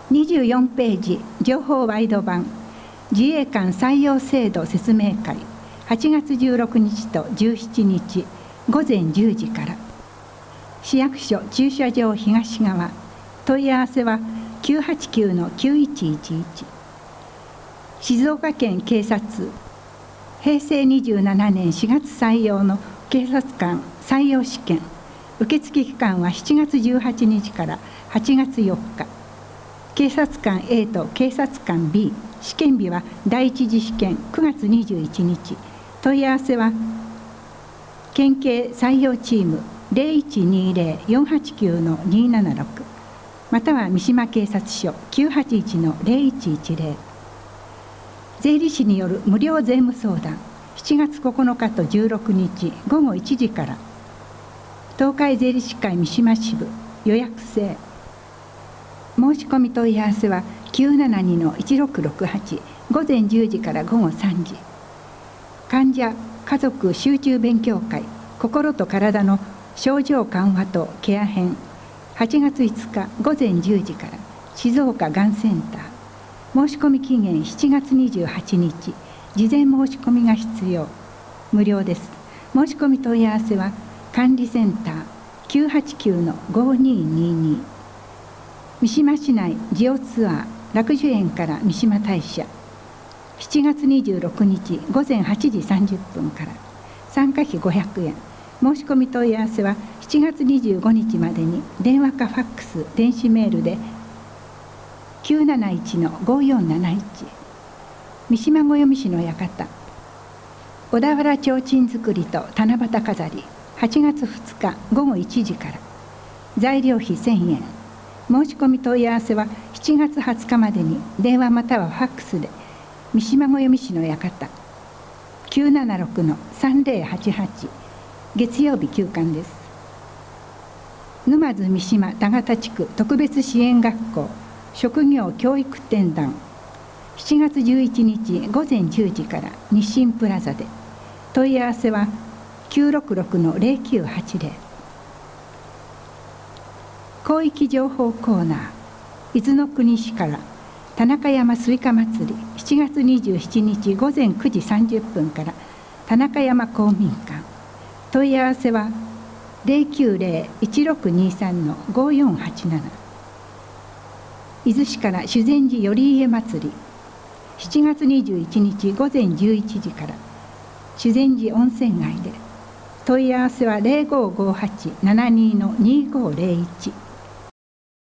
24ページ情報ワイド版自衛官採用制度説明会8月16日と17日午前10時から。市役所駐車場東側、問い合わせは 989-9111。静岡県警察、平成27年4月採用の警察官採用試験、受付期間は7月18日から8月4日。警察官 A と警察官 B、試験日は第一次試験9月21日。問い合わせは県警採用チーム 0120-489-276 または三島警察署 981-0110。税理士による無料税務相談7月9日と16日午後1時から。東海税理士会三島支部、予約制。申し込み問い合わせは 972-1668 午前10時から午後3時。患者家族集中勉強会心と体の症状緩和とケア編8月5日午前10時から静岡がんセンター。申し込み期限7月28日。事前申し込みが必要。無料です。申し込み問い合わせは管理センター 989-5222。三島市内ジオツアー楽寿園から三島大社7月26日午前8時30分から。参加費500円。申し込み問い合わせは7月25日までに電話かファックス、電子メールで 971-5471。三島暦師の館、小田原提灯作りと七夕飾り8月2日午後1時から。材料費1000円。申し込み問い合わせは7月20日までに電話またはファックスで三島暦師の館 976-3088。月曜日休館です。沼津三島田形地区特別支援学校職業教育展覧7月11日午前10時から日清プラザで。問い合わせは 966-0980。広域情報コーナー、伊豆の国市から田中山スイカ祭り7月27日午前9時30分から田中山公民館。問い合わせは 090-1623-5487。伊豆市から修善寺頼家祭り7月21日午前11時から修善寺温泉街で。問い合わせは 0558-72-2501。